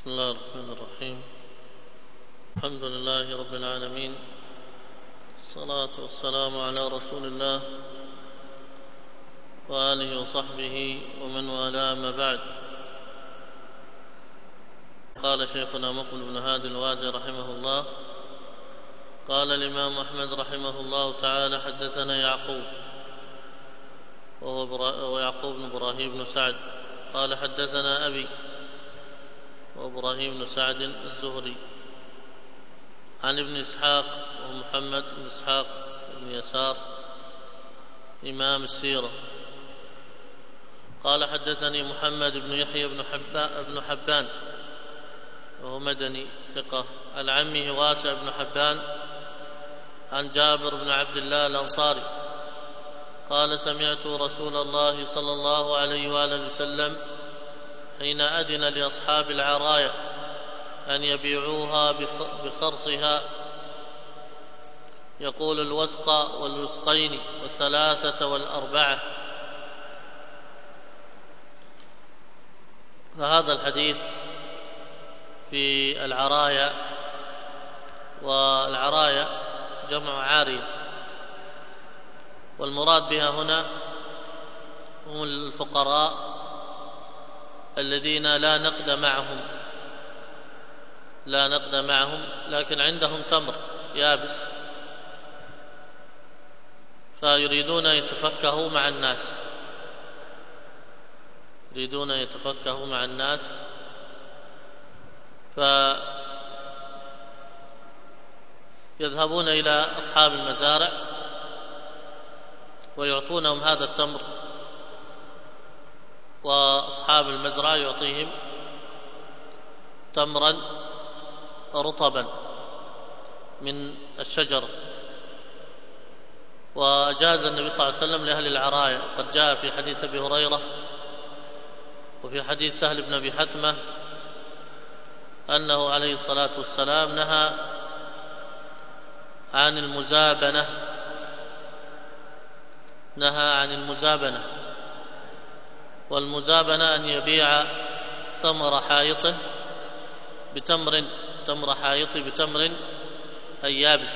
بسم الله الرحمن الرحيم. الحمد لله رب العالمين، الصلاة والسلام على رسول الله وآله وصحبه ومن والاه، ما بعد. قال شيخنا مقبل بن هادي الوادي رحمه الله: قال الإمام أحمد رحمه الله تعالى: حدثنا يعقوب وهو يعقوب بن إبراهيم بن سعد قال: حدثنا أبي وإبراهيم بن سعد الزهري عن ابن إسحاق ومحمد بن إسحاق بن يسار إمام السيرة قال: حدثني محمد بن يحيى بن حبان وهو مدني ثقة عن عمه واسع بن حبان عن جابر بن عبد الله الأنصاري قال: سمعت رسول الله صلى الله عليه وآله وسلم حين أذن لأصحاب العرايا أن يبيعوها بخرصها يقول: الوسق والوسقين والثلاثة والأربعة. فهذا الحديث في العرايا، والعرايا جمع عارية، والمراد بها هنا هم الفقراء الذين لا نقد معهم لكن عندهم تمر يابس، فيريدون أن يتفكهوا مع الناس، فيذهبون إلى أصحاب المزارع ويعطونهم هذا التمر، وأصحاب المزرعة يعطيهم تمرا رطبا من الشجر. وأجاز النبي صلى الله عليه وسلم لأهل العرايا، قد جاء في حديث أبي هريرة وفي حديث سهل بن أبي حتمة أنه عليه الصلاة والسلام نهى عن المزابنة، والمزابنة أن يبيع تمر حائطه بتمر أي يابس.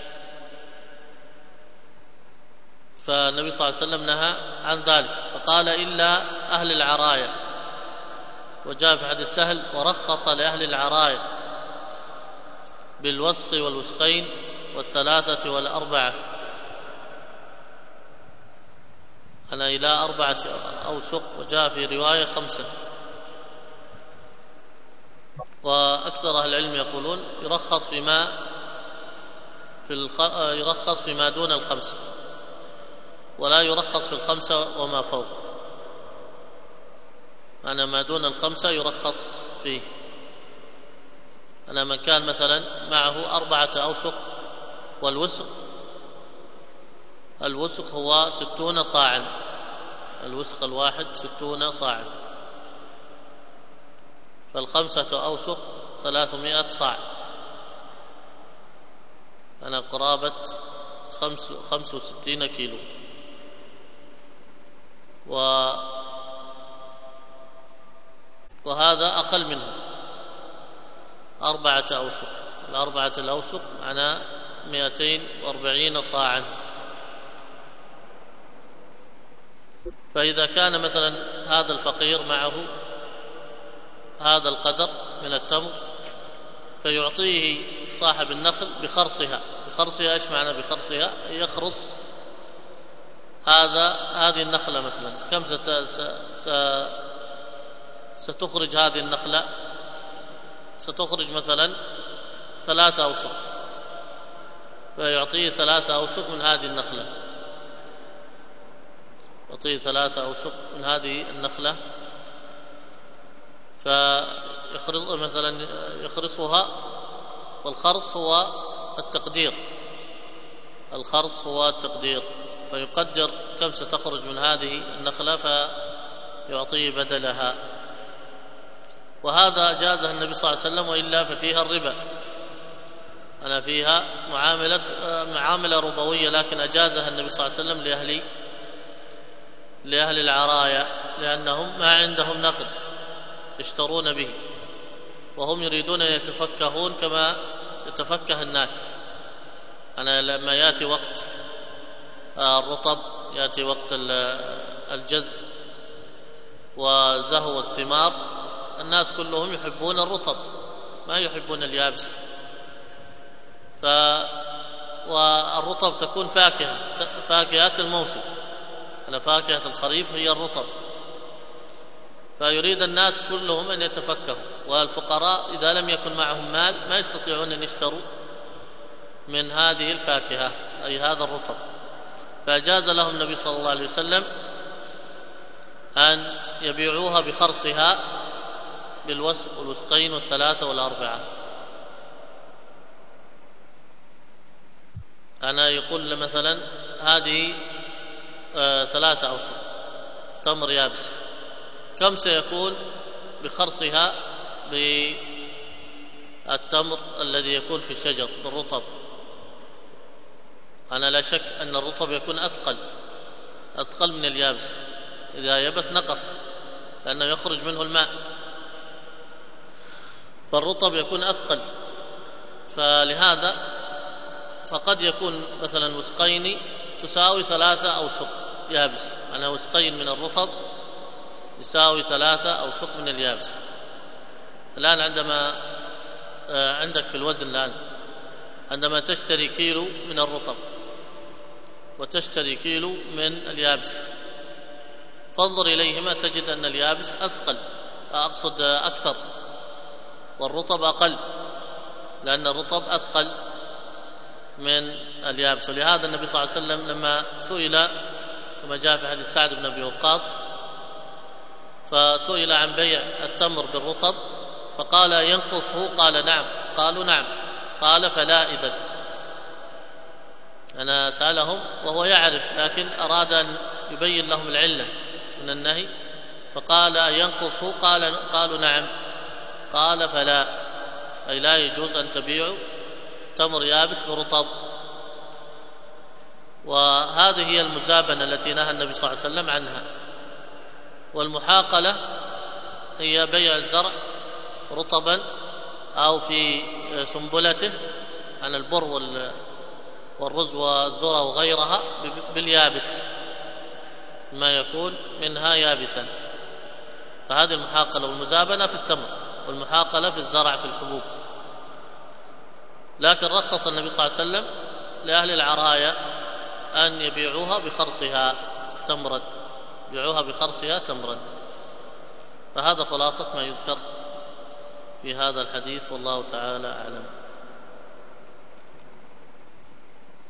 فالنبي صلى الله عليه وسلم نهى عن ذلك، فقال: إلا أهل العرايا. وجاء في حديث سهل: ورخص لأهل العرايا بالوسق والوسقين والثلاثة والأربعة، أنا إلى 4 أوسق، وجاء في رواية 5. وأكثر أهل العلم يقولون يرخص فيما دون 5، ولا يرخص في 5 وما فوق. أنا ما دون 5 يرخص فيه. أنا من كان مثلا معه 4 أوسق، والوسق هو 60 صاعا، الوسق الواحد 60 صاعا، فال5 أوسق 300 صاع، أنا قرابة 65 كيلو. وهذا أقل منه 4 أوسق، 4 الأوسق معناه 240 صاعا. فإذا كان مثلا هذا الفقير معه هذا القدر من التمر، فيعطيه صاحب النخل بخرصها. ايش معنى بخرصها؟ يخرص هذه النخلة مثلا، كم ستخرج هذه النخلة؟ ستخرج مثلا 3 أوسق، فيعطيه 3 أوسق من هذه النخلة، يعطيه 3 أوسق من هذه النخلة، يخرصها. والخرص هو التقدير، فيقدر كم ستخرج من هذه النخلة فيعطيه بدلها. وهذا جازه النبي صلى الله عليه وسلم، وإلا ففيها الربا، أنا فيها معاملة ربوية، لكن أجازها النبي صلى الله عليه وسلم لأهل العرايا، لأنهم ما عندهم نقد يشترون به، وهم يريدون أن يتفكهون كما يتفكه الناس. أنا لما يأتي وقت الرطب، يأتي وقت الجز وزهو الثمار، الناس كلهم يحبون الرطب ما يحبون اليابس. والرطب تكون فاكهة الموسم، على فاكهة الخريف هي الرطب، فيريد الناس كلهم أن يتفكهوا. والفقراء إذا لم يكن معهم مال ما يستطيعون أن يشتروا من هذه الفاكهة أي هذا الرطب، فأجاز لهم النبي صلى الله عليه وسلم أن يبيعوها بخرصها بالوسق والوسقين والثلاثة والأربعة. أنا يقول مثلا هذه 3 أوسق تمر يابس، كم سيكون بخرصها بالتمر الذي يكون في الشجر بالرطب؟ أنا لا شك أن الرطب يكون أثقل من اليابس، إذا يبس نقص لأنه يخرج منه الماء، فالرطب يكون أثقل. فلهذا فقد يكون مثلا وسقين تساوي 3 أوسق يابس، أنا وسقين من الرطب يساوي 3 أوسق من اليابس. الآن عندما عندك في الوزن الآن عندما تشتري كيلو من الرطب وتشتري كيلو من اليابس، فانظر إليهما تجد أن اليابس أقصد أكثر والرطب أقل، لأن الرطب أثقل من اليابس. ولهذا النبي صلى الله عليه وسلم لما سئل كما جاء في حديث سعد بن أبي وقاص، فسئل عن بيع التمر بالرطب فقال ينقصه؟ قال نعم. قالوا نعم. قال فلا إذن. أنا سألهم وهو يعرف لكن أراد أن يبين لهم العلة من النهي، فقال ينقصه؟ قالوا نعم. قال فلا، أي لا يجوز أن تبيعوا تمر يابس برطب. وهذه هي المزابنة التي نهى النبي صلى الله عليه وسلم عنها. والمحاقلة هي بيع الزرع رطبا أو في سنبلته عن البر والرز والذرة وغيرها باليابس، ما يكون منها يابسا. فهذه المحاقلة والمزابنة في التمر، والمحاقلة في الزرع في الحبوب. لكن رخص النبي صلى الله عليه وسلم لأهل العرايا أن يبيعوها بخرصها تمرا، يبيعوها بخرصها تمرا. فهذا خلاصة ما يذكر في هذا الحديث، والله تعالى أعلم.